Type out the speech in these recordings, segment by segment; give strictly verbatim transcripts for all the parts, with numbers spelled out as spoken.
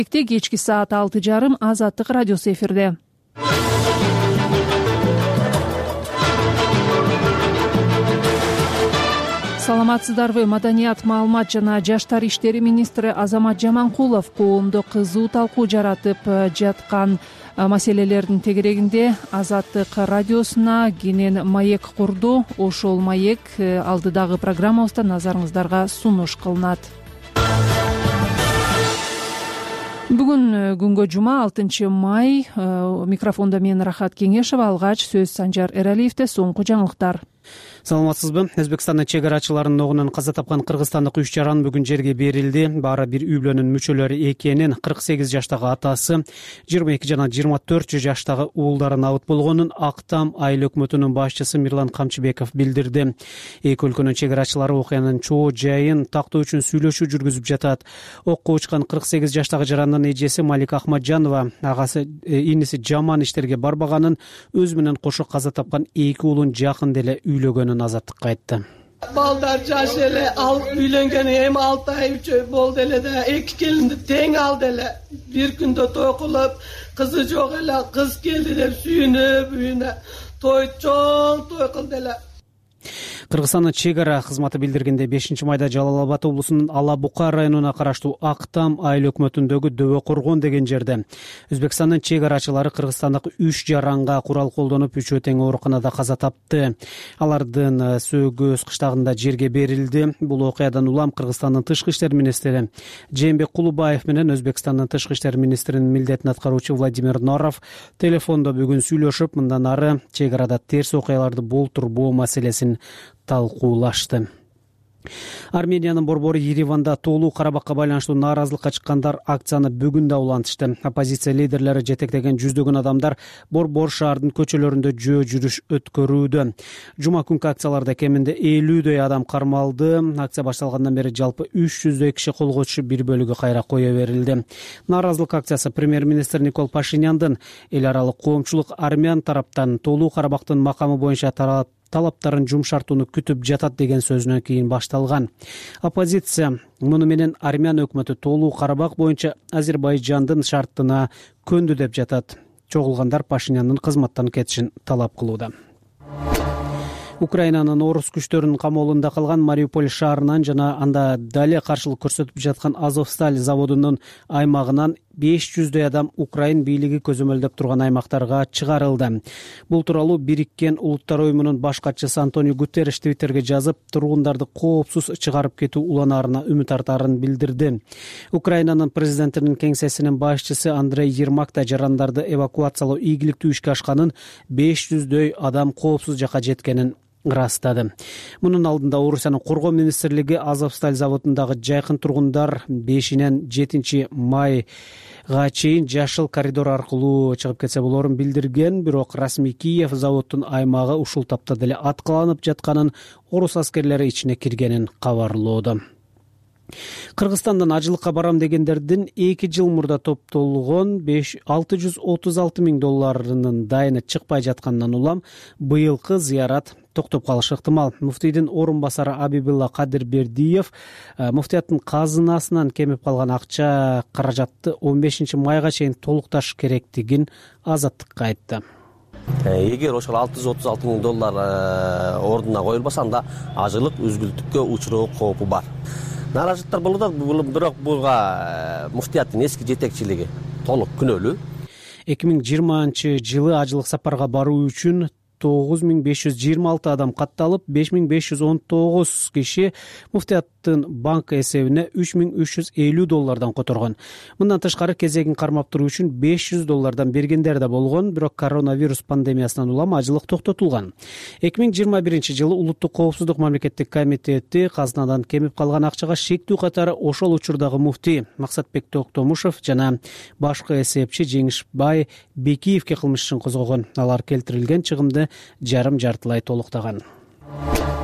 Кечки саат алты жарым Азаттык радиосу эфирде. Саламатсыздарбы? Маданият, маалымат жана жаштар иштери министри Азамат Жаманкулов коомдо кызуу талкуу жаратып жаткан маселелердин тегерегинде Азаттык радиосуна кенен маек курду. Ошол маек алдыдагы программабызда назарыңыздарга сунуш кылынат. Бүгүн күнгө жума алтынчы май. Микрофондо мен Рахат Кеңешева, алгач сөз Санжар Эралиевде. Соңку жаңылыктар. Саламатсызбы? Өзбекстандын чек арачыларынын огунан каза тапкан кыргызстандык үч жаран бүгүн жерге берилди. Баары бир үй бүлөнүн мүчөлөрү экенин, кырк сегиз жаштагы атасы, жыйырма эки жана жыйырма төрт жаштагы уулдары набыт болгонун Ак Там айыл өкмөтүнүн башчысы Мирлан Камчыбеков билдирди. Эки өлкөнүн чек арачылары окуянын чоо жайын тактоо үчүн сүйлөшүү жүргүзүп жатат. Окко учкан кырк сегиз жаштагы жарандын эжеси Малика Ахмаджанова агасы иниси жаман иштерге барбаганын, өзү менен кошо каза тапкан эки уулун жакын деле үйлөгөнүн Азаттыкка айтты. Балдар жаш эле, ал үйлөнгөнү эми алты ай үч ай болду эле да, эки келинди тең алды эле. Бир күндө той кылып, кызы жок эле, кыз келди деп сүйүнүп, үйүнө той чоң той кылды эле. Кыргызстандын чек ара кызматы билдиргенде бешинчи майда Жалал Абад облусунун Ала Бука районуна караштуу Ак Там айыл өкмөтүндөгү Дөбө Коргон деген жерде Өзбекстандын чек арачылары кыргызстандык үч жаранга курал колдонуп үчөө тең ооруканада каза тапты. Алардын Сөөгөз кыштагында жерге берилди. Бул окуядан улам Кыргызстандын тышкы иштер министри Жээнбек Кулубаев менен Өзбекстандын тышкы иштер министринин милдетин аткаруучу Владимир Норов телефондо бүгүн сүйлөшүп, мындан ары чек арада терс окуяларды болтурбоо маселесин талкуулашты. Армениянын борбору Ереванда Тоолуу Карабакка байланыштуу нааразылыкка чыккандар акцияны бүгүн да улантышты. Оппозиция лидерлери жетектеген жүздөгөн адамдар борбор шаардын көчөлөрүндө жөө жүрүш өткөрүүдө. Жума күнкү акцияларда кеминде элүүдөй адам кармалды. Акция башталгандан бери жалпы үч жүздөй киши колго түшүп, бир бөлүгү кайра кое берилди. Нааразылык акциясы премьер-министр Никол Пашиняндын эл аралык коомчулук армян тараптан Тоолуу Карабактын макамы боюнча тарап талаптарын жумшартууну күтүп жатат деген сөзүнөн кийин башталган. Оппозиция муну менен армян өкмөтү Тоолуу Карабак боюнча Азербайжандын шартына көндү деп жатат. Чогулгандар Пашиняндын кызматтан кетишин талап кылууда. Украинанын орус күчтөрүнүн камоолунда калган Мариуполь шаарынан жана анда дале каршылык көрсөтүп жаткан Азовсталь заводунун аймагынан беш жүздөй адам Украин бийлиги көзөмөлдөп турган аймактарга чыгарылды. Бул тууралуу Бириккен Улуттар уюмунун баш катчысы Антонио Гутерриш Твиттерге жазып, тургундарды коопсуз чыгарып кетүү уланаарына үмүт артаарын билдирди. Украинанын президентинин кеңсесинин башчысы Андрей Ермак да жарандарды эвакуациялоо ийгиликтүү ишке ашканын, беш жүздөй адам коопсуз жакка жеткенин ырастады. Мунун алдында Орусиянын коргоо министрлиги Азовсталь заводундагы жайкын тургундар бешинен жетинчи майга чейин жашыл коридор аркылуу чыгып кетсе болорун билдирген, бирок расмий Киев заводдун аймагы ушул тапта деле аткыланып жатканын, орус аскерлери ичине киргенин кабарлоодо. Кыргызстандан ажылыкка барам дегендердин эки жыл мурда топтолгон алты жүз отуз алты миң долларынын дайыны чыкпай жатканынан улам быйылкы зыярат токтоп калышы ыктымал. Муфтийдин орун басары Абибилла Кадырбердиев муфтияттын казынасынан кемип калган акча каражатты он бешинчи майга чейин толукташ керектигин Азаттыкка айтты. Эгер ошол алты жүз отуз алты миң доллар ордуна коюлбаса, анда ажылык үзгүлтүккө учуроо коопу бар. Нааразычылыктар болууда, бирок буга муфтияттын эски жетекчилиги толук күнөөлүү. эки миң жыйырманчы жылы ажылык сапарга баруу үчүн тогуз миң беш жүз жыйырма алты адам катталып, беш миң беш жүз он тогуз киши муфтияттын банк эсебине үч миң үч жүз элүү доллардан которгон. Мындан тышкары кезегин кармап туруу үчүн беш жүз доллардан бергендер да болгон, бирок коронавирус пандемиясынан улам ажылык токтотулган. эки миң жыйырма биринчи жылы Улуттук коопсуздук мамлекеттик комитети казынадан кемип калган акчага шектүү катары ошол учурдагы муфтий Максатбек Токтомушев жана башкы эсепчи Жеңишбай Бекиевке кылмыш ишин козгогон. Алар келтирилген чыгымды жарым жартылай толуктаган.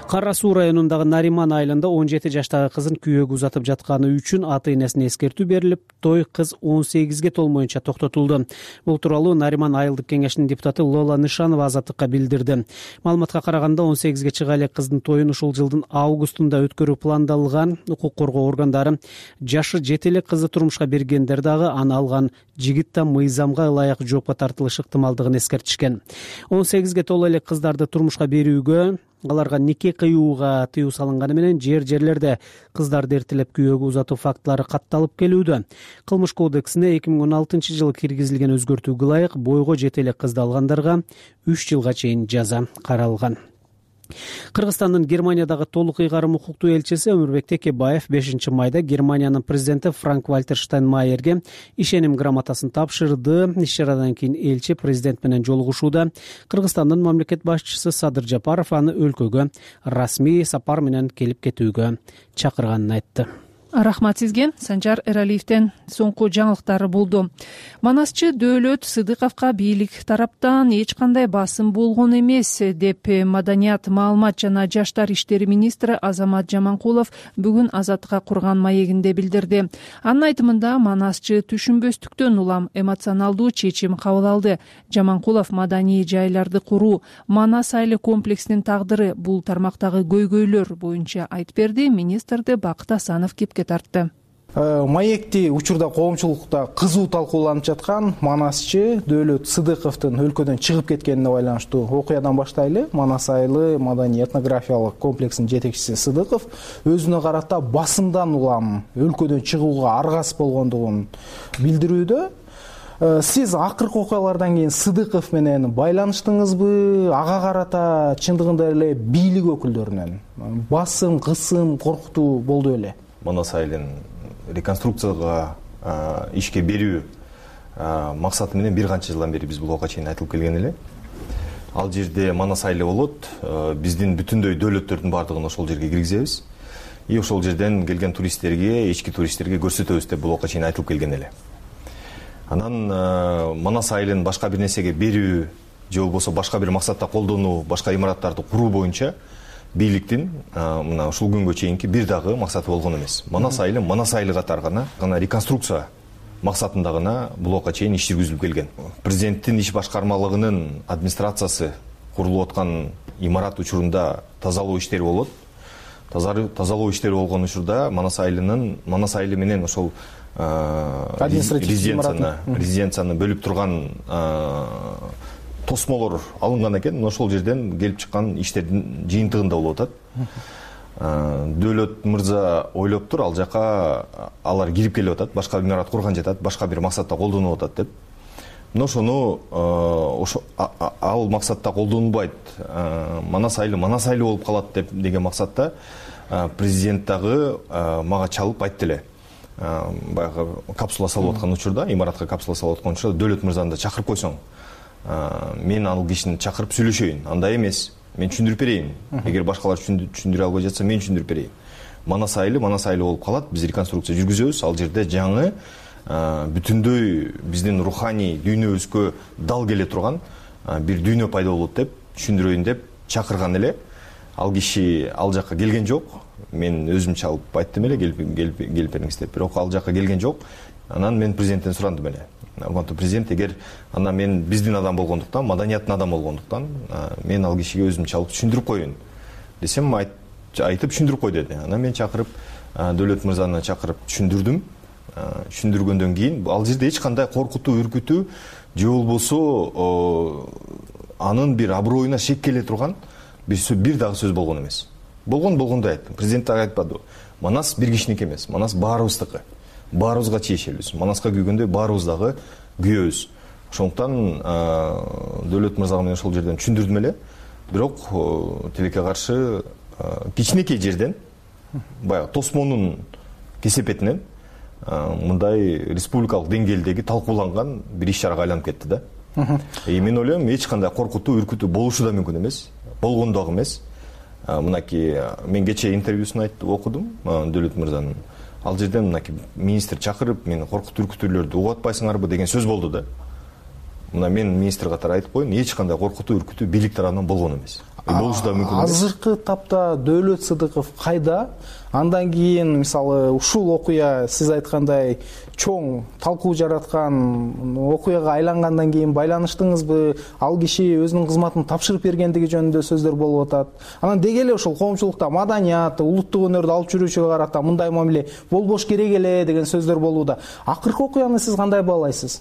Кара Суу районундагы Нариман айылында он жети жаштагы кызын күйөөгө узатып жатканы үчүн ата энесине эскертүү берилип, той кыз он сегизге толмоюнча токтотулду. Бул тууралуу Нариман айылдык кеңешинин депутаты Лола Нышанова Азаттыкка билдирди. Маалыматка караганда он сегизге чыга элек кыздын тоюн ушул жылдын августунда өткөрүү пландалган. Укук коргоо органдары жашы жете элек кызды турмушка бергендер дагы аны алган жигит да мыйзамга ылайык жоопко тартылышы ыктымалдыгын эскертишкен. он сегизге толо элек кыздарды турмушка берүүгө, аларга нике кыюуга тыюу салынганы менен жер жерлерде кыздарды эртелеп күйөөгө узатуу фактылары катталып келүүдө. Кылмыш кодексине эки миң он алтынчы жылы киргизилген өзгөртүүгө ылайык бойго жете элек кызды алгандарга үч жылга чейин жаза каралган. Кыргызстандын Германиядагы толук ыйгарым укуктуу элчиси Өмүрбек Текебаев бешинчи майда Германиянын президенти Франк-Вальтер Штайнмайерге ишеним грамотасын тапшырды. Иш-чарадан кийин элчи президент менен жолугушууда Кыргызстандын мамлекет башчысы Садыр Жапаров аны өлкөгө расмий сапар менен келип кетүүгө чакырганын айтты. Рахмат сизге. Санжар Эралиевден соңку жаңылыктар болду. Манасчы Дөөлөт Сыдыковго бийлик тараптан эч кандай басым болгон эмес деп Маданият, маалымат жана жаштар иштери министри Азамат Жаманкулов бүгүн Азаттыкка курган маегинде билдирди. Анын айтымында манасчы түшүнбөстүктөн улам эмоционалдуу чечим кабыл алды. Жаманкулов маданий жайларды куруу, Манас айыл комплексинин тагдыры бул тармактагы көйгөйлөр боюнча айтып берди. Министрди Бакыт Асанов кепке тартты. Маекти учурда коомчулукта кызуу талкууланып жаткан манасчы Дөөлөт Сыдыковдун өлкөдөн чыгып кеткенине байланыштуу окуядан баштайлы. Манас айылы маданий этнографиялык комплексинин жетекчиси Сыдыков өзүнө карата басымдан улам өлкөдөн чыгууга аргасыз болгондугун билдирүүдө. Сиз акыркы окуялардан кийин Сыдыков менен байланыштыңызбы? Ага карата чындыгында эле бийлик өкүлдөрүнөн басым, кысым, коркутуу болду эле? Манас айылын реконструкцияга ишке берүү максаты менен бир канча жылдан бери биз буга чейин айтылып келген эле. Ал жерде Манас айылы болот, биздин бүтүндөй дөөлөттөрдүн бардыгын ошол жерге киргизебиз. И ошол жерден келген туристтерге, ички туристтерге көрсөтөбүз деп буга чейин айтылып келген эле. Анан Манас айылын башка бир нерсеге берүү же болбосо башка бир максатта колдонуу, башка имараттарды куруу боюнча бийликтин мына ушул күнгө чейинки бир дагы максаты болгон эмес. Манас айылы Манас айылы катары гана гана реконструкция максатында гана буга чейин иш жүргүзүлүп келген. Президенттин иш башкармалыгынын администрациясы курулуп аткан имарат учурунда тазалоо иштери болот. Тазалоо иштери болгон учурда Манас айылынын Манас айылы менен ошол резиденцияны резиденцияны бөлүп турган тосмолор алынган экен. Ошол жерден келип чыккан иштердин жыйынтыгында болуп атат. Дөөлөт мырза ойлоптур, ал жака алар кирип келип атат, башка имарат курган жатат, башка бир максатта колдонуп атат деп. Мына ошону ошо ал максатта колдонулбайт, Манас айылы Манас айылы болуп калат деп деген максатта президент дагы мага чалып айтты эле. Баягы капсула салып аткан учурда, имаратка капсула салып аткан учурда Дөөлөт мырзаны да чакырып койсоң, мен ал кишини чакырып сүйлөшөйүн. Андай эмес, мен түшүндүрүп берейин. Эгер башкалар түшүндүрө албай жатса, мен түшүндүрүп берейин. Манас айылы Манас айылы болуп калат, биз реконструкция жүргүзөбүз. Ал жерде жаңы бүтүндөй биздин руханий дүйнөбүзгө дал келе турган бир дүйнө пайда болот деп түшүндүрөйүн деп чакырган эле. Ал киши ал жакка келген жок. Мен өзүм чалып айттым эле, келип келип бериңиз деп. Бирок ал жакка келген жок. Анан мен президенттен сурандым эле. Антон президент, эгер анда мен биздин адам болгондуктан, маданияттын адам болгондуктан, мен ал кишиге өзүм чалып түшүндүрүп коеюн десем, айтып түшүндүрүп кой деди. Анан мен чакырып, Дөөлөт мырзаны чакырып түшүндүрдүм. Түшүндүргөндөн кийин ал жерде эч кандай коркутуу, үркүтүү же болбосо анын бир аброюна шек келе турган бир бир дагы сөз болгон эмес. Болгон болгондой айттым. Президент дагы айтпады. Манас бир кишиники эмес. Манас баарыбыздыкы. Баарыбызга чейшелбиз. Манаска күйгөндөй баарыбыз дагы күйөбүз. Ошондуктан Дөөлөт мырзага мен ошол жерден түшүндүрдүм эле. Бирок тилекке каршы кичинекей жерден, баягы Тосмонун кесепетинен мындай республикалык деңгээлдеги талкууланган бир иш-чарага айланып кетти да. И мен ойлойм, эч кандай коркутуу, үркүтүү болушу да мүмкүн эмес. Болгон дагы эмес. Мынакей мен кечээ интервьюсун айтып окудум Дөөлөт мырзанын. Ал жерден мынакей министр чакырып, мени коркутуу, үркүтүүлөрдү угуп атпайсыңарбы деген сөз болду да. Мына мен министр катары айтып коеюн, эч кандай коркутуу, үркүтүү бийлик тарабынан болгон эмес. болушу да мүмкүн эмес. Азыркы тапта Дөөлөт Сыдыков кайда? Андан кийин мисалы ушул окуя сиз айткандай чоң талкуу жараткан окуяга айлангандан кийин байланыштыңызбы? Ал киши өзүнүн кызматын тапшырып бергендиги жөнүндө сөздөр болуп атат. Анан деги эле ушул коомчулукта маданият, улуттук өнөрдү алып жүрүүчүгө карата мындай мамиле болбош керек эле деген сөздөр болууда. Акыркы окуяны сиз кандай баалайсыз?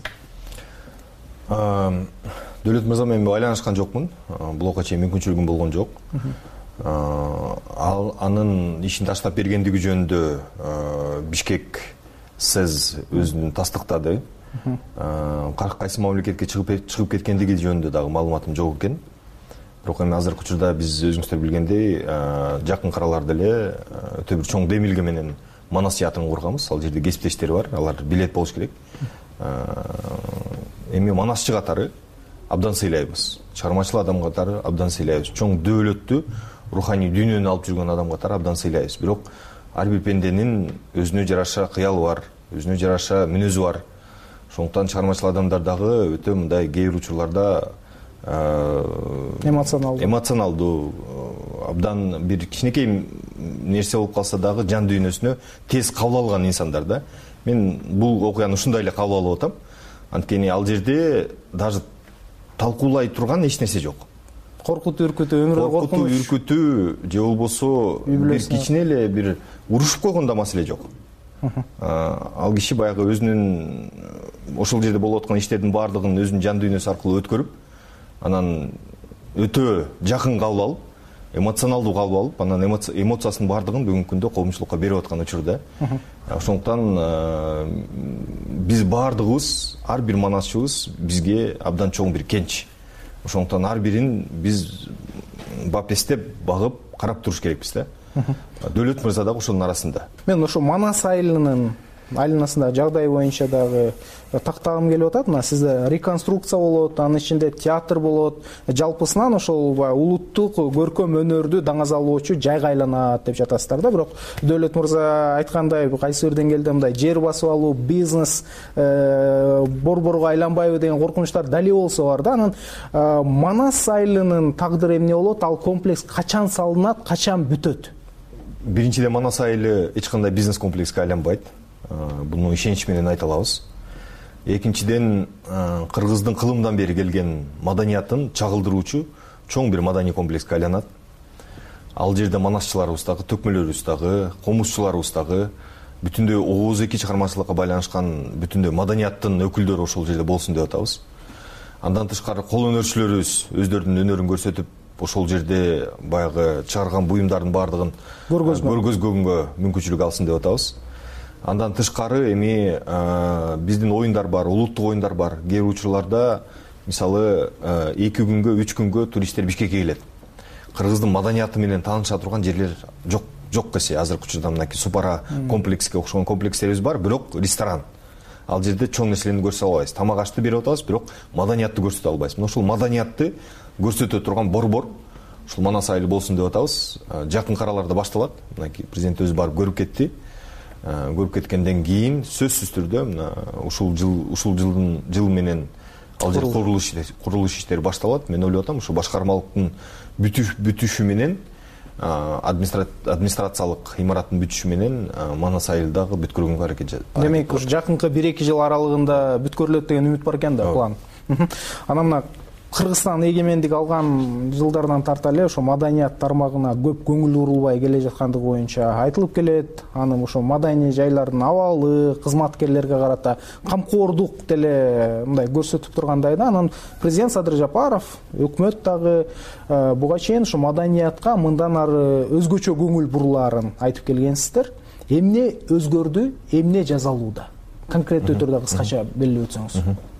Дөөлөт мырза менен байланышкан жокмун. Буга чейин мүмкүнчүлүгүм болгон жок. Ал анын ишин таштап бергендиги жөнүндө Бишкек СЭЗ өзүн тастыктады. Кайсы мамлекетке чыгып чыгып кеткендиги жөнүндө дагы маалыматым жок экен. Бирок эми азыркы учурда биз өзүңүздөр билгендей жакын араларда эле өтө бир чоң демилге менен Манас театрын курганбыз. Ал жерде кесиптештер бар, алар билет болуш керек. Эми Манасчы катары абдан сыйлайбыз. Чыгармачыл адам катары абдан сыйлайбыз. Чоң дөөлөттү руханий дүйнөнү алып жүргөн адам катары абдан сыйлайбыз. Бирок ар бир пенденин өзүнө жараша кыялы бар, өзүнө жараша мүнөзү бар. Ошондуктан чыгармачыл адамдар дагы өтө мындай кээ бир учурларда эмоционалдуу эмоционалдуу абдан бир кичинекей нерсе болуп калса дагы жан дүйнөсүнө тез кабыл алган инсандар да. Мен бул окуяны ушундай эле кабыл алып атам. Анткени ал жерде даже талкуулай турган эч нерсе жок. Коркутуу, үркүтүү, өмүрдө коркунуч. Коркутуу, үркүтүү же болбосо бир кичине эле бир урушуп койгондо маселе жок. Ал киши баягы өзүнүн ошол жерде болуп аткан иштердин баардыгын өзүнүн жан дүйнөсү аркылуу өткөрүп, анан өтө жакын кабыл алып, эмоционалдуу кабыл алып, анан эмоциясынын баардыгын бүгүнкү күндө коомчулукка берип аткан учурда. Ошондуктан биз баардыгыбыз, ар бир манасчыбыз бизге абдан чоң бир кенч. Ошондуктан ар бирин биз бапестеп, багып, карап туруш керекпиз да. Дөөлөт мырза дагы ошонун арасында. Мен ошо Манас айылынын айланасындагы жагдай боюнча дагы тактагым келип атат. Мына сизде реконструкция болот, анын ичинде театр болот. Жалпысынан ошол улуттук көркөм өнөрдү даңазалоочу жайга айланат деп жатасыздар да. Бирок Дөөлөт мырза айткандай, кайсы бир деңгээлде мындай жер басып алуу, бизнес борборго айланбайбы деген коркунучтар дали болсо бар да. Анан Манас айылынын тагдыры эмне болот? Ал комплекс качан салынат, качан бүтөт? Биринчиден, Манас айылы эч кандай бизнес комплекске айланбайт. Буну ишенич менен айта алабыз. Экинчиден, кыргыздын кылымдан бери келген маданиятын чагылдыруучу чоң бир маданий комплекске айланат. Ал жерде манасчыларыбыз дагы, төкмөлөрүбүз дагы, комузчуларыбыз дагы, бүтүндөй ооз эки чыгармачылыкка байланышкан бүтүндөй маданияттын өкүлдөрү ошол жерде болсун деп атабыз. Андан тышкары кол өнөрчүлөрүбүз өздөрүнүн өнөрүн көрсөтүп, ошол жерде баягы чыгарган буюмдардын баардыгын көргөзгөнгө мүмкүнчүлүк алсын деп атабыз. Андан тышкары эми биздин оюндар бар, улуттук оюндар бар. Кээ бир учурларда мисалы эки күнгө, үч күнгө туристтер Бишкекке келет. Кыргыздын маданияты менен тааныша турган жерлер жок, жок десе, азыркы учурда мынакей Супара комплекске окшогон комплекстерибиз бар, бирок ресторан. Ал жерде чоң нерселерди көрсөтө албайбыз. Тамак ашты берип атабыз, бирок маданиятты көрсөтө албайбыз. Мына ушул маданиятты көрсөтө турган борбор ушул Манас айылы болсун деп атабыз. Жакын араларда башталат. Мынакей президент өзү барып көрүп кетти. Көрүп кеткенден кийин сөзсүз түрдө мына ушул жыл ушул жылдын жыл менен ал жер курулуш курулуш иштери башталат. Мен ойлоп атам, ушу башкармалыктын бүтүшү менен, администрациялык имараттын бүтүшү менен Манас айылы дагы бүткөргөнгө аракет жасалат. Демек, ушу жакынкы бир эки жыл аралыгында бүткөрүлөт деген үмүт бар экен да, план. Анан мына Кыргызстан эгемендик алган жылдардан тарта эле ошо маданият тармагына көп көңүл бурулбай келе жаткандыгы боюнча айтылып келет. Анын ошо маданий жайлардын абалы, кызматкерлерге карата камкордук деле мындай көрсөтүп тургандай да. Анан президент Садыр Жапаров, өкмөт дагы буга чейин ошо маданиятка мындан ары өзгөчө көңүл бурулаарын айтып келгенсиздер. Эмне өзгөрдү, эмне жазалууда? Конкреттүү түрдө кыскача белгилеп өтсөңүз.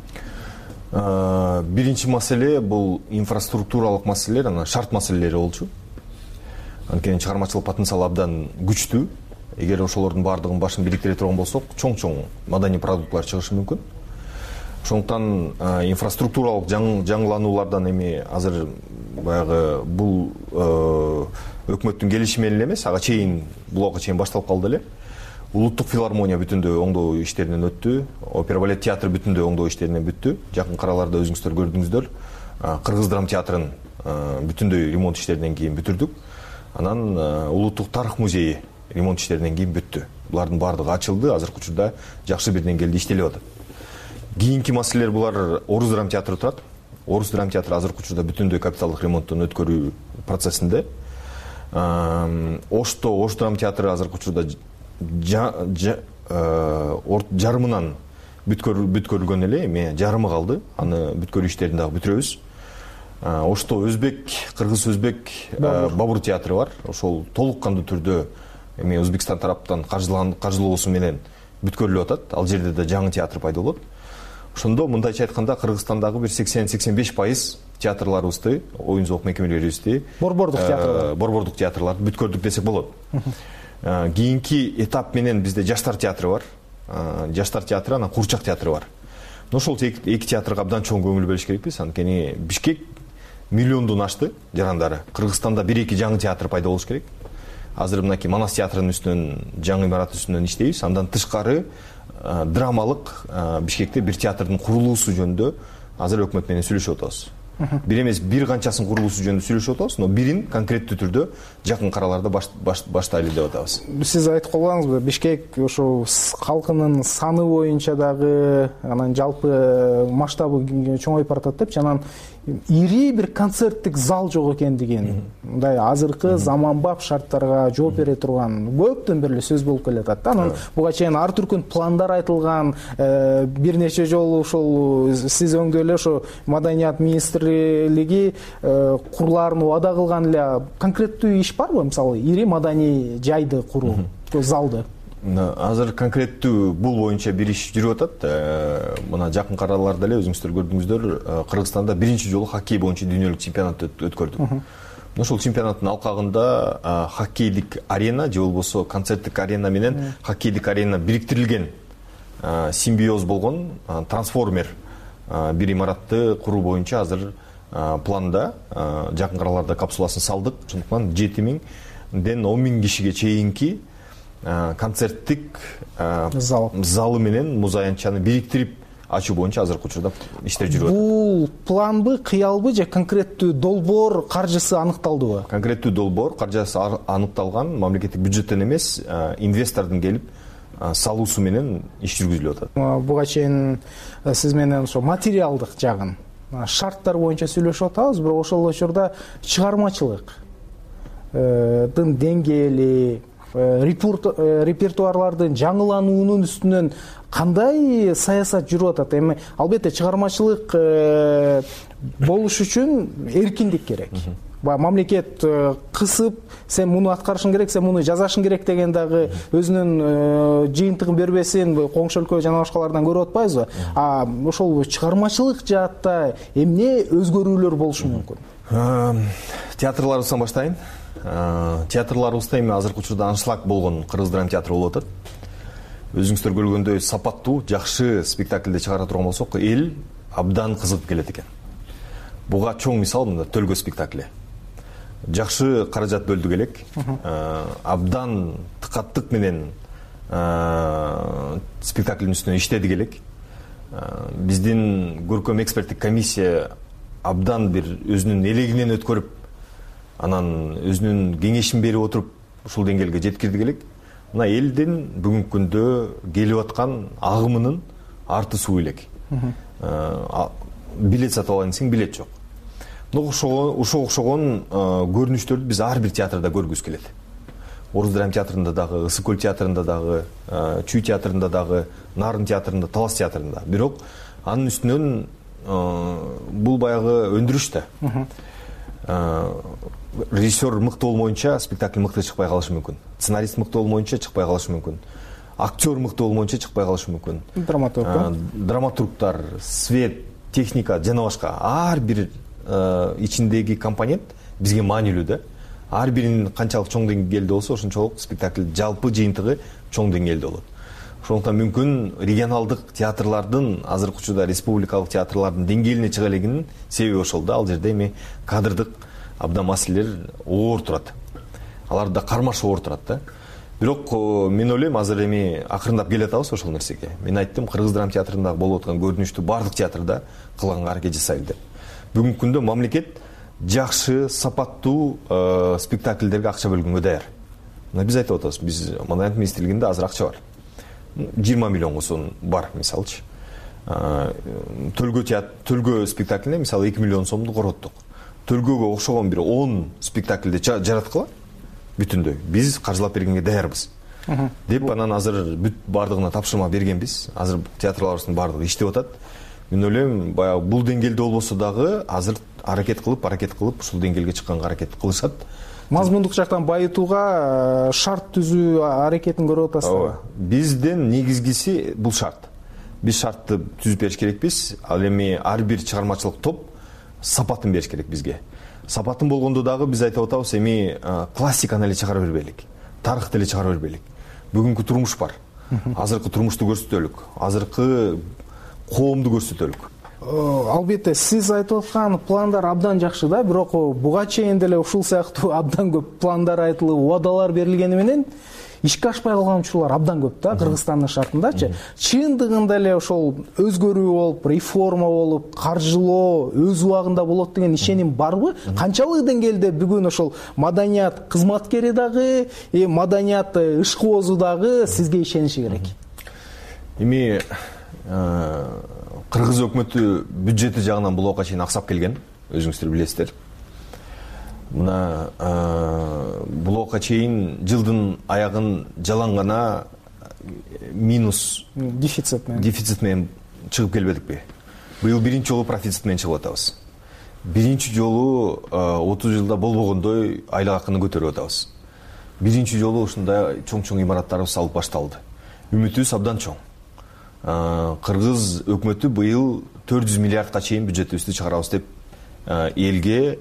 Биринчи маселе бул инфраструктуралык маселелер, анан шарт маселелери болчу. Анткени чыгармачылык потенциал абдан күчтүү. Эгер ошолордун баардыгын башын бириктире турган болсок, чоң-чоң маданий продуктлар чыгышы мүмкүн. Ошондуктан инфраструктуралык жаңылануулардан эми азыр баягы бул өкмөттүн келишими менен эмес, ага чейин булга чейин башталып калды эле. Улуттук филармония бүтүндөй оңдоо иштеринен өттү. Опера балет театры бүтүндөй оңдоо иштеринен бүттү. Жакын араларда өзүңүздөр көрдүңүздөр. Кыргыз драма театрын бүтүндөй ремонт иштеринен кийин бүтүрдүк. Анан улуттук тарых музейи ремонт иштеринен кийин бүттү. Булардын баардыгы ачылды, азыркы учурда жакшы бир деңгээлде иштелип атат. Кийинки маселелер булар Орус драма театры турат. Орус драма театры азыркы учурда бүтүндөй капиталдык ремонттон өткөрүү процессинде. Ошто Ош драма театры азыркы учурда жарымынан бүткөрүлгөн эле, эми жарымы калды. Аны бүткөрүү иштерин дагы бүтүрөбүз. Ошто өзбек, кыргыз өзбек Бабур театры бар. Ошол толук кандуу түрдө эми Өзбекстан тараптан каржылоосу менен бүткөрүлүп атат. Ал жерде да жаңы театр пайда болот. Ошондо мындайча айтканда Кыргызстандагы бир сексен сексен беш пайыз театрларыбызды, оюн зоок мекемелерибизди, борбордук театрлар, борбордук театрларды бүткөрдүк десек болот. Кийинки этап менен бизде Жаштар театры бар. Жаштар театры, анан Курчак театры бар. Ошол эки театрга абдан чоң көңүл бөлүш керекпиз. Анткени Бишкек миллиондон ашты жарандары. Кыргызстанда бир-эки жаңы театр пайда болуш керек. Азыр мынакей Манас театрынын үстүнөн, жаңы имарат үстүнөн иштейбиз. Андан тышкары драмалык Бишкекте бир театрдын курулуусу жөнүндө азыр өкмөт менен сүйлөшүп атабыз. Бир эмес, бир канчасын курулуусу жөнүндө сүйлөшүп атабыз, но бирин конкреттүү түрдө жакын караларда баштайлы деп атабыз. Сиз айтып калгансызбы, Бишкек ошо калкынын саны боюнча дагы, анан жалпы масштабы чоңоюп баратат депчи, анан ири бир концерттик зал жок экендигин, мындай азыркы заманбап шарттарга жооп бере турган көптөн бери сөз болуп келатат. Анан буга чейин ар түркүн пландар айтылган, бир нече жолу ошол сиз өңдө эле ошо Маданият министрлиги курлаарын убада кылган эле. Конкреттүү иш барбы, мисалы ири маданий жайды куруу, залды? Азыр конкреттүү бул боюнча бир иш жүрүп атат. Мына жакын караларда эле өзүңүздөр көрдүңүздөр, Кыргызстанда биринчи жолу хоккей боюнча дүйнөлүк чемпионат өткөрдүк. Ошол чемпионаттын алкагында хоккейдик арена же болбосо концерттик арена менен хоккейдик арена бириктирилген симбиоз болгон трансформер бир имаратты куруу боюнча азыр планда, жакын караларда капсуласын салдык. Ошондуктан жети миңден он миң кишиге чейинки концерттик залы менен муз аянтчаны бириктирип ачуу боюнча азыркы учурда иштер жүрүп атат. Бул планбы, кыялбы же конкреттүү долбоор каржысы аныкталдыбы? Конкреттүү долбоор каржысы аныкталган, мамлекеттик бюджеттен эмес, инвестордун келип салуусу менен иш жүргүзүлүп атат. Буга чейин сиз менен ошо материалдык жагын, шарттар боюнча сүйлөшүп атабыз, бирок ошол учурда чыгармачылыктын деңгээли, репертуарлардын жаңылануунун үстүнөн кандай саясат жүрүп атат? Эми албетте чыгармачылык болуш үчүн эркиндик керек. Мамлекет кысып, сен муну аткарышың керек, сен муну жазашың керек деген дагы өзүнүн жыйынтыгын бербесин коңшу өлкө жана башкалардан көрүп атпайбызбы? А ошол чыгармачылык жаатта эмне өзгөрүүлөр болушу мүмкүн? Театрларыбыздан баштайын. Театрларыбызда эми азыркы учурда аншлаг болгон Кыргыз драма театры болуп атат. Өзүңүздөр көргөндөй сапаттуу, жакшы спектакльде чыгара турган болсок, эл абдан кызыгып келет экен. Буга чоң мисал мында Төлгө спектакли. Жакшы каражат бөлдүк элек. Абдан тыкаттык менен спектаклдин үстүнө иштедик элек. Биздин көркөм эксперттик комиссия абдан бир өзүнүн элегинен өткөрүп, анан өзүнүн кеңешин берип отуруп ушул деңгээлге жеткирдик элек. Мына элдин бүгүнкү күндө келип аткан агымынын арты суу элек. Билет сатып алайын десең билет жок. Ошого окшогон көрүнүштөрдү биз ар бир театрда көргүбүз келет. Орус драма театрында дагы, Ысык көл театрында дагы, Чүй театрында дагы, Нарын театрында, Талас театрында. Бирок анын үстүнөн бул баягы өндүрүш да. Режиссер мыкты болмоюнча спектакль мыкты чыкпай калышы мүмкүн. Сценарист мыкты болмоюнча чыкпай калышы мүмкүн. Актер мыкты болмоюнча чыкпай калышы мүмкүн. Драматург, драматургтар, свет, техника жана башка ар бир ичиндеги компонент бизге маанилүү да. Ар биринин канчалык чоң деңгээлде болсо, ошончолук спектакль жалпы жыйынтыгы чоң деңгээлде болот. Ошондуктан мүмкүн регионалдык театрлардын азыркы учурда республикалык театрлардын деңгээлине чыга элегинин себеби ошол да. Ал жерде эми кадрдык абдан маселелер оор турат. Аларда кармаш оор турат да. Бирок мен ойлойм, азыр эми акырындап келе атабыз ошол нерсеге. Мен айттым, Кыргыз драма театрында болуп аткан көрүнүштү бардык театрда кылганга аракет жасайлы деп. Бүгүнкү күндө мамлекет жакшы сапаттуу спектакльдерге акча бөлгөнгө даяр. Мына биз айтып атабыз, биз Маданият министрлигинде азыр акча бар. жыйырма миллионго сон бар мисалчы. Төлгө театр, төлгө спектаклине мисалы эки миллион сомду короттук. Төлгөгө окшогон бир он спектакльди жараткыла бүтүндөй. Биз каржылап бергенге даярбыз. Деп анан азыр бүт бардыгына тапшырма бергенбиз. Азыр театрларыбыздын бардыгы иштеп атат. Мен ойлойм, баягы бул деңгээлде болбосо дагы азыр аракет кылып, аракет кылып ушул деңгээлге чыкканга аракет кылышат. Мазмундук жактан байытууга шарт түзүү аракетин көрүп атасызбы? Бизден негизгиси бул шарт. Биз шартты түзүп бериш керекпиз. Ал эми ар бир чыгармачылык топ сапатын бериш керек бизге. Сапатын болгондо дагы биз айтып атабыз, эми классиканы эле чыгара бербейлик, тарыхты эле чыгара бербейлик. Бүгүнкү турмуш бар. Азыркы турмушту көрсөтөлүк, азыркы коомду көрсөтөлүк. Албетте, сиз айтып аткан пландар абдан жакшы да, бирок буга чейин деле ушул сыяктуу абдан көп пландар айтылып, убадалар берилгени менен ишке ашпай калган учурлар абдан көп да, Кыргызстандын шартындачы. Чындыгында эле ошол өзгөрүү болуп, реформа болуп, каржылоо өз убагында болот деген ишеним барбы? Канчалык деңгээлде бүгүн ошол маданият кызматкери дагы, э маданият ишкоозу дагы сизге ишениши керек? Эми Кыргыз өкмөтү бюджети жагынан бул убакка чейин аксап келген, өзүңүздөр билесиздер. Мына бул убакка чейин жылдын аягын жалаң гана минус дефицит менен дефицит менен чыгып келбедикпи? Быйыл биринчи жолу профицит менен чыгып атабыз. Биринчи жолу отуз жылда болбогондой айлык акыны көтөрүп атабыз. Биринчи жолу ушундай чоң-чоң имараттарды салып башталды. Үмүтүбүз абдан чоң. Кыргыз өкмөтү быйыл төрт жүз миллиардка чейин бюджетибизди чыгарабыз деп элге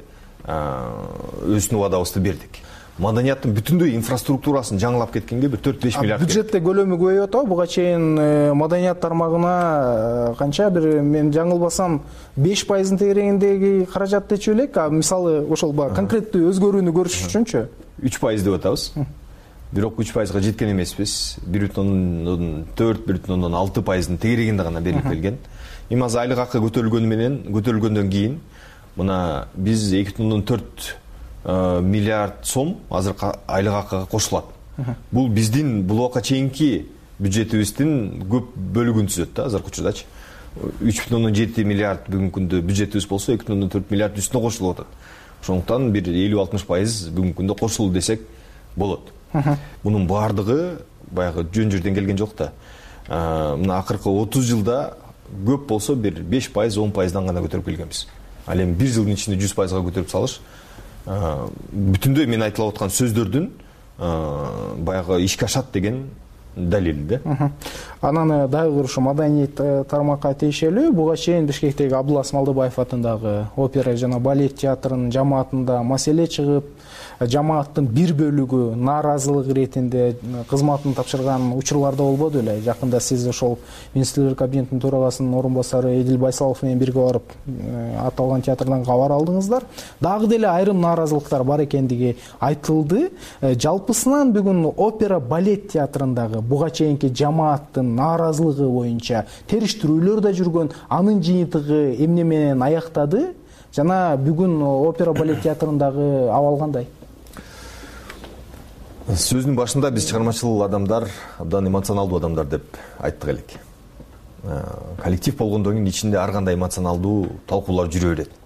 өзүнүн убадабызды бердик. Маданияттын бүтүндөй инфраструктурасын жаңылап кеткенге бир төрт беш миллиард. Бюджетте көлөмү көбөйүп атабы? Буга чейин маданият тармагына канча бир, мен жаңылбасам, беш пайыздын тегерегиндеги каражат дечү элек. Мисалы ошол конкреттүү өзгөрүүнү көрүш үчүнчү үч пайыз деп атабыз. Бирок үч пайызга жеткен эмеспиз. бир бүтүн ондон төрт, бир бүтүн ондон алты пайыздын тегерегинде гана берилип келген. Эми азыр айлык акы көтөрүлгөнү менен, көтөрүлгөндөн кийин мына биз эки бүтүн ондон төрт миллиард сом азыр айлык акыга кошулат. Бул биздин бул убакка чейинки бюджетибиздин көп бөлүгүн түзөт да азыркы учурдачы. үч бүтүн ондон жети миллиард бүгүнкү күндө бюджетибиз болсо, эки бүтүн ондон төрт миллиард үстүнө кошулуп атат. Ошондуктан бир элүү алтымыш пайыз бүгүнкү күндө кошулду десек болот. Мунун баардыгы баягы жөн жерден келген жок да. Мына акыркы отуз жылда көп болсо бир беш пайыз, он пайыздан гана көтөрүп келгенбиз. Ал эми бир жылдын ичинде жүз пайызга көтөрүп салыш бүтүндөй мен айтылып аткан сөздөрдүн баягы ишке ашат деген далил да. Анан дагы ушу маданият тармакка тиешелүү, буга чейин Бишкектеги Абдулас Малдыбаев атындагы опера жана балет театрынын жамаатында маселе чыгып, жамааттын бир бөлүгү нааразылык иретинде кызматын тапшырган учурларда болбоду эле. Жакында сиз ошол министрлер кабинетинин төрагасынын орун басары Эдил Байсалов менен бирге барып аталган театрдан кабар алдыңыздар. Дагы деле айрым нааразылыктар бар экендиги айтылды. Жалпысынан бүгүн опера балет театрындагы буга чейинки жамааттын нааразылыгы боюнча териштирүүлөр да жүргөн, анын жыйынтыгы эмне менен аяктады жана бүгүн опера балет театрындагы абал кандай? Сөзүнүн башында биз чыгармачыл адамдар, абдан эмоционалдуу адамдар деп айттык элек. Коллектив болгондон кийин ичинде ар кандай эмоционалдуу талкуулар жүрө берет.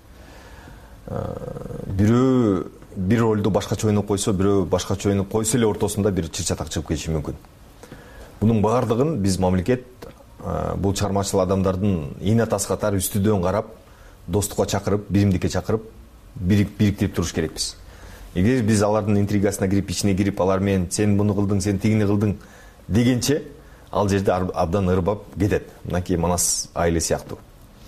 Бирөө бир ролду башкача ойноп койсо, бирөө башкача ойноп койсо эле ортосунда бир чыр-чатак чыгып кетиши мүмкүн. Бунун баардыгын биз мамлекет бул чыгармачыл адамдардын эне тас катары үстүдөн карап, достукка чакырып, биримдикке чакырып, бириктирип туруш керекпиз. Эгер биз алардын интригасына кирип, ичине кирип, алар менен сен муну кылдың, сен тигини кылдың дегенче, ал жерде абдан ырбап кетет. Мынакей Манас айылы сыяктуу.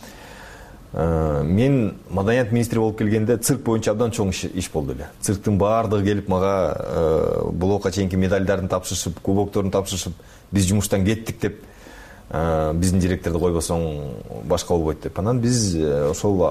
Мен маданият министри болуп келгенде цирк боюнча абдан чоң иш болду эле. Цирктин баардыгы келип мага бул убакка чейинки медальдарын тапшырышып, кубокторун тапшырышып, биз жумуштан кеттик деп, биздин директорду койбосоң башка болбойт деп. Анан биз ошол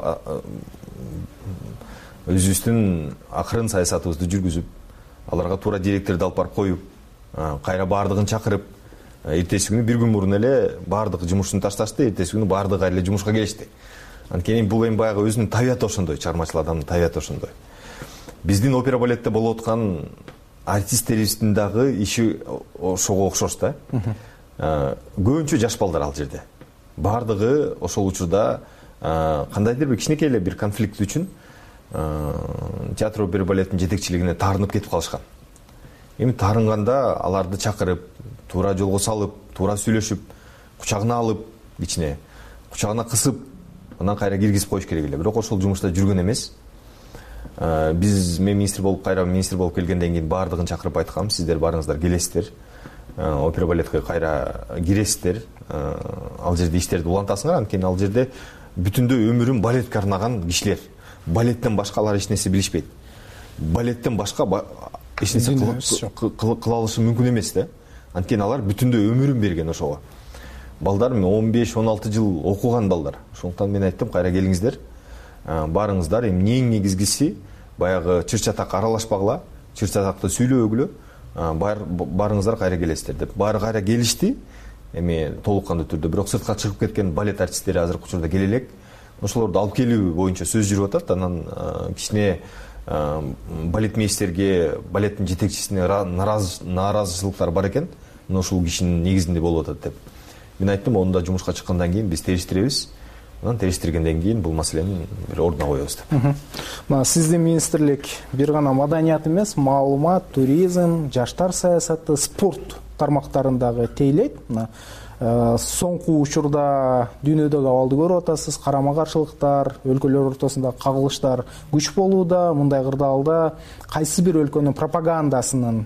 өзүбүздүн акырын саясатыбызды жүргүзүп, аларга туура директорду алып барып коюп, кайра баардыгын чакырып, эртеси күнү бир күн мурун эле баардык жумушун ташташты, эртеси күнү баардыгы эле жумушка келишти. Анткени бул эми баягы өзүнүн табияты ошондой, чыгармачыл адамдын табияты ошондой. Биздин опера балетте болуп аткан артисттерибиздин дагы иши ошого окшош да. Көбүнчө жаш балдар ал жерде. Бардыгы ошол учурда кандайдыр бир кичинекей эле бир конфликт үчүн театр опера балеттин жетекчилигине таарынып кетип калышкан. Эми таарынганда аларды чакырып, туура жолго салып, туура сүйлөшүп, кучагына алып, ичине кучагына кысып, анан кайра киргизип коюш керек эле. Бирок ошол жумушта жүргөн эмес. Биз мен министр болуп, кайра министр болуп келгенден кийин бардыгын чакырып айткам, сиздер барыңыздар, келесиздер. Опера балетке кайра киресиздер. Ал жерде иштерди улантасыңар, анткени ал жерде бүтүндөй өмүрүн балетке арнаган кишилер. Балеттен башка алар эч нерсе билишпейт. Балеттен башка эч нерсе кыла алышы мүмкүн эмес да. Анткени алар бүтүндөй өмүрүн берген ошого. Балдар он беш он алты жыл окуган балдар. Ошондуктан мен айттым, кайра келиңиздер. Барыңыздар, эми эң негизгиси баягы чыр-чатак аралашпагыла, чыр-чатакты сүйлөбөгүлө, барыңыздар, кайра келесиздер деп. Баары кайра келишти. Эми толуккандуу түрдө, бирок сыртка чыгып кеткен балет артисттери азыркы учурда келе элек. Ошолорду алып келүү боюнча сөз жүрүп атат. Анан кичине балетмейстерге, балеттин жетекчисине нааразычылыктар бар экен. Мына ушул кишинин негизинде болуп атат деп. Мен айттым, онда жумушка чыккандан кийин биз териштиребиз. Анан териштиргенден кийин бул маселени бир ордуна коебуз деп. Мына сиздин министрлик бир гана маданият эмес, маалымат, туризм, жаштар саясаты, спорт тармактарындагы тейлейт. Мына соңку учурда дүйнөдөгү абалды көрүп атасыз, карама-каршылыктар, өлкөлөр ортосунда кагылыштар күч болууда. Мындай кырдаалда кайсы бир өлкөнүн пропагандасынын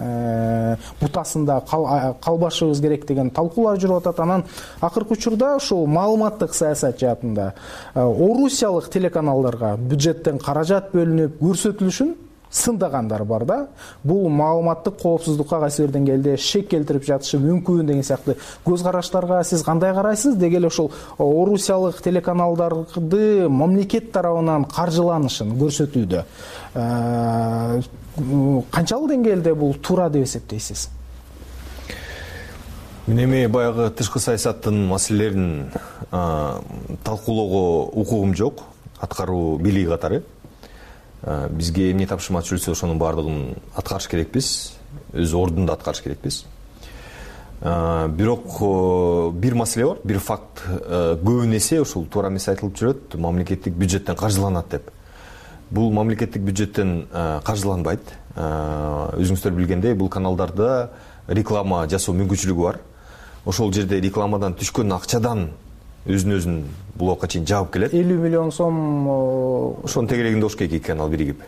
бутасында калбашыбыз керек деген талкуулар жүрүп атат. Анан акыркы учурда ушул маалыматтык саясат жаатында орусиялык телеканалдарга бюджеттен каражат бөлүнүп көрсөтүлүшүн сындагандар бар да. Бул маалыматтык коопсуздукка кайсы бир деңгээлде шек келтирип жатышы мүмкүн деген сыяктуу көз караштарга сиз кандай карайсыз? Деги эле ошол орусиялык телеканалдарды мамлекет тарабынан каржыланышын көрсөтүүдө канчалык деңгээлде бул туура деп эсептейсиз? Мен эми баягы тышкы саясаттын маселелерин талкуулоого укугум жок, аткаруу бийлиги катары. Бизге эмне тапшырма түшүрсө ошонун баардыгын аткарыш керекпиз, өз ордунда аткарыш керекпиз. Бирок бир маселе бар, бир факт көбүн эсе ушул туура эмес айтылып жүрөт, мамлекеттик бюджеттен каржыланат деп. Бул мамлекеттик бюджеттен каржыланбайт. Өзүңүздөр билгендей, бул каналдарда реклама жасоо мүмкүнчүлүгү бар. Ошол жерде рекламадан түшкөн акчадан өзүн-өзүн блокко чейин жаап келет. элүү миллион сом ошонун тегерегинде ош эки канал биригип.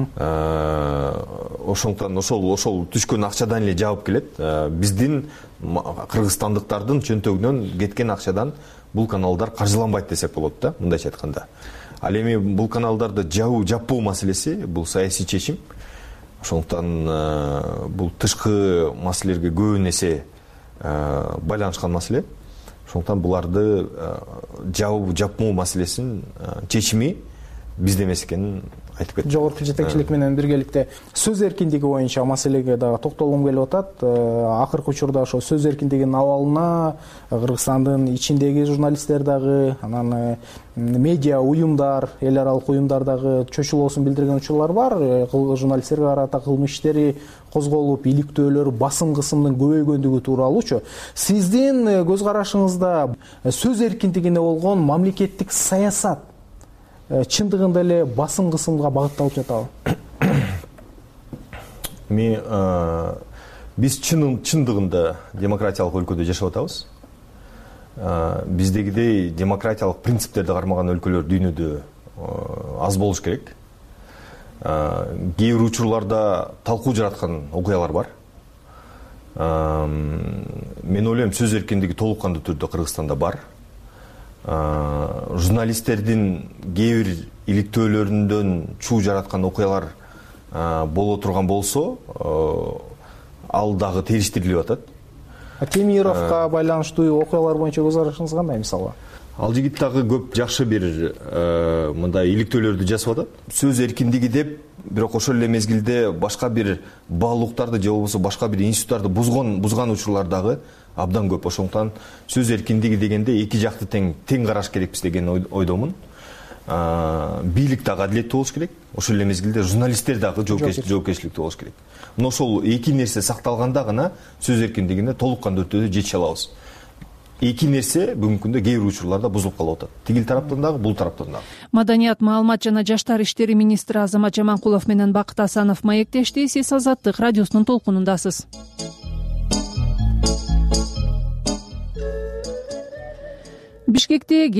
Ошондуктан ошол ошол түшкөн акчадан эле жаап келет. Биздин кыргызстандыктардын чөнтөгүнөн кеткен акчадан бул каналдар каржыланбайт десек болот да, мындайча айтканда. Ал эми бул каналдарды жабуу, жаппоо маселеси бул саясий чечим. Ошондуктан бул тышкы маселелерге көбүн эсе байланышкан маселе. Ошондуктан буларды жабуу, жапмоо маселесин чечими бизде эмес экенин айтып кеттим. Жогорку жетекчилик менен биргеликте сөз эркиндиги боюнча маселеге дагы токтолгум келип атат. Акыркы учурда ошо сөз эркиндигинин абалына Кыргызстандын ичиндеги журналисттер дагы, анан медиа уюмдар, эл аралык уюмдар дагы чочулоосун билдирген учурлар бар. Журналисттерге карата кылмыш иштери козголуп, иликтөөлөр, басым кысымдын көбөйгөндүгү тууралуучу. Сиздин көз карашыңызда сөз эркиндигине болгон мамлекеттик саясат чындыгында эле басым кысымга багытталып жатабы? Ми биз чындыгында демократиялык өлкөдө жашап атабыз. Биздегидей демократиялык принциптерди кармаган өлкөлөр дүйнөдө аз болуш керек. Кээ бир учурларда талкуу жараткан окуялар бар. Мен ойлойм, сөз эркиндиги толук кандуу түрдө Кыргызстанда бар. Журналисттердин кээ бир иликтөөлөрүндөн чуу жараткан окуялар боло турган болсо, ал дагы териштирилип атат. Темировго байланыштуу окуялар боюнча көз карашыңыз кандай мисалы? Ал жигит дагы көп жакшы бир мындай иликтөөлөрдү жасап атат. Сөз эркиндиги деп, бирок ошол эле мезгилде башка бир баал укуктарды же болбосо башка бир институттарды бузган бузган учурлар дагы абдан көп. Ошондуктан сөз эркиндиги дегенде эки жакты тең тең караш керекпиз деген ойдомун. Бийлик дагы адилеттүү болуш керек. Ошол эле мезгилде журналисттер дагы жоопкерчиликтүү болуш керек. Мына ошол эки нерсе сакталганда гана сөз эркиндигине толук кандуу өтүүгө жете алабыз. Эки нерсе бүгүнкү күндө кээ бир учурларда бузулуп калып атат. Тигил тараптан дагы, бул тараптан дагы. Маданият, маалымат жана жаштар иштери министри Азамат Жаманкулов менен Бакыт Асанов маектешти. Сиз Азаттык радиосунун толкунундасыз. Бишкекте